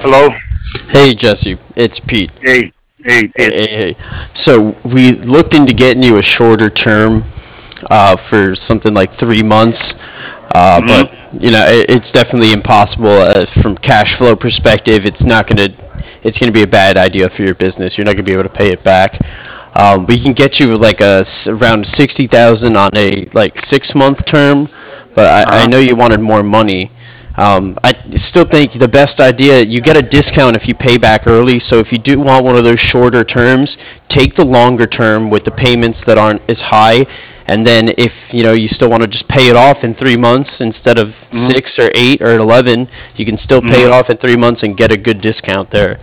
Hello. Hey Jesse, it's Pete. Hey. Hey, Pete. Hey. So we looked into getting you a shorter term for something like 3 months, Mhm. but it's definitely impossible from cash flow perspective. It's gonna be a bad idea for your business. You're not gonna be able to pay it back. We can get you like around 60,000 on a like 6 month term, but I Uh know huh. you wanted more money. I still think the best idea, you get a discount if you pay back early. So if you do want one of those shorter terms, take the longer term with the payments that aren't as high. And then if you still want to just pay it off in 3 months instead of Mhm. 6 or 8 or 11, you can still pay it Mhm. off in 3 months and get a good discount there.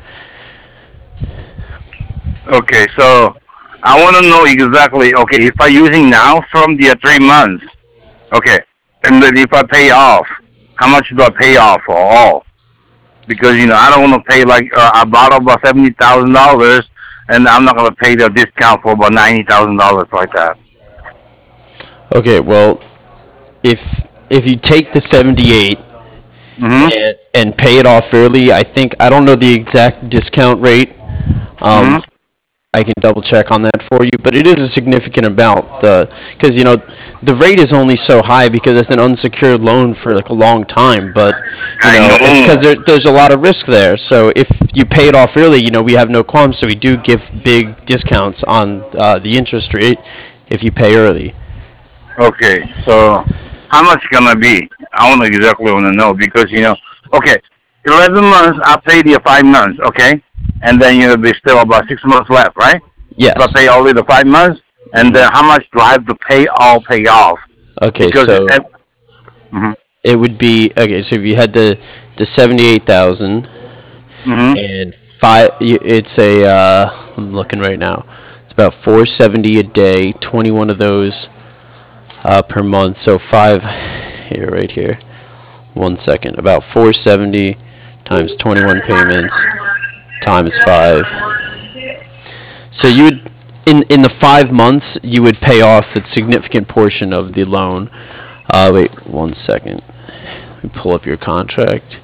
Okay, so I want to know exactly. Okay, if I using now from the 3 months. Okay, and then if I pay off, how much do I pay off for all? Because I don't want to pay like I bought about $70,000, and I'm not gonna pay the discount for about $90,000 like that. Okay, well, if you take the 78 Mhm. and pay it off early, I don't know the exact discount rate. Um, Mhm. I can double check on that for you, but it is a significant amount. Because the rate is only so high because it's an unsecured loan for like a long time, but I it's because know. there's a lot of risk there. So if you pay it off early, we have no qualms. So we do give big discounts on the interest rate if you pay early. Okay, so how much gonna be? I want to exactly want to know because okay, 11 months. I pay the 5 months, okay, and then be still about 6 months left, right? If I Yes. pay only the 5 months, and then hmm how much do I have to pay off? Okay, Because so mm-hmm, it would be okay. So if you had the 78,000 mm-hmm, and it's a I'm looking right now. It's about 470 a day, 21 of those per month. So five here, right here. 1 second. About 470 times 21 payments times five. So you would in the 5 months you would pay off a significant portion of the loan. Wait 1 second. Let me pull up your contract.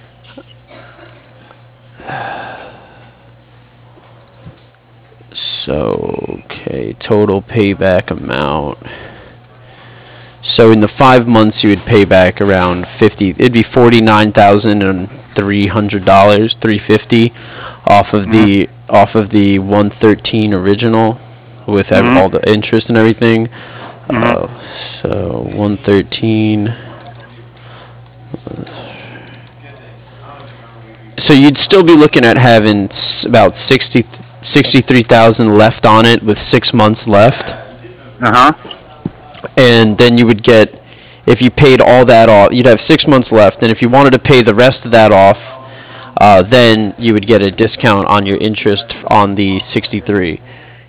So okay, total payback amount. So in the 5 months, you would pay back around 50. It'd be $49,300, 350, mm-hmm, off of the 113 original, with mm-hmm, all the interest and everything. mm-hmm. So 113. So you'd still be looking at having about 63,000 left on it with 6 months left. Uh-huh. And then you would get, if you paid all that off, you'd have 6 months left. And if you wanted to pay the rest of that off, then you would get a discount on your interest on the 63.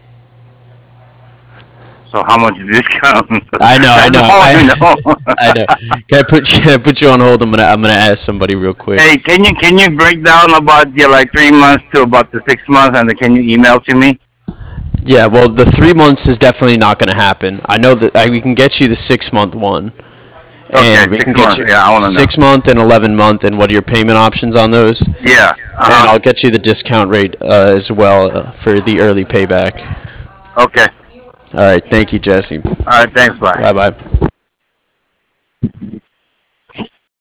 So how much discount? I That's know, all I know. I know. Can I put you on hold? I'm gonna ask somebody real quick. Hey, can you break down about your like 3 months to about the 6 months, and then can you email to me? Yeah, well, the 3 months is definitely not gonna happen. I know that we can get you the 6 month one, Okay, and we six can get months. you Yeah, I want to know. 6 month and 11 month, and what are your payment options on those? Yeah. Uh And huh. I'll get you the discount rate as well for the early payback. Okay. All right, thank you, Jesse. All right. Thanks. Bye. Bye bye.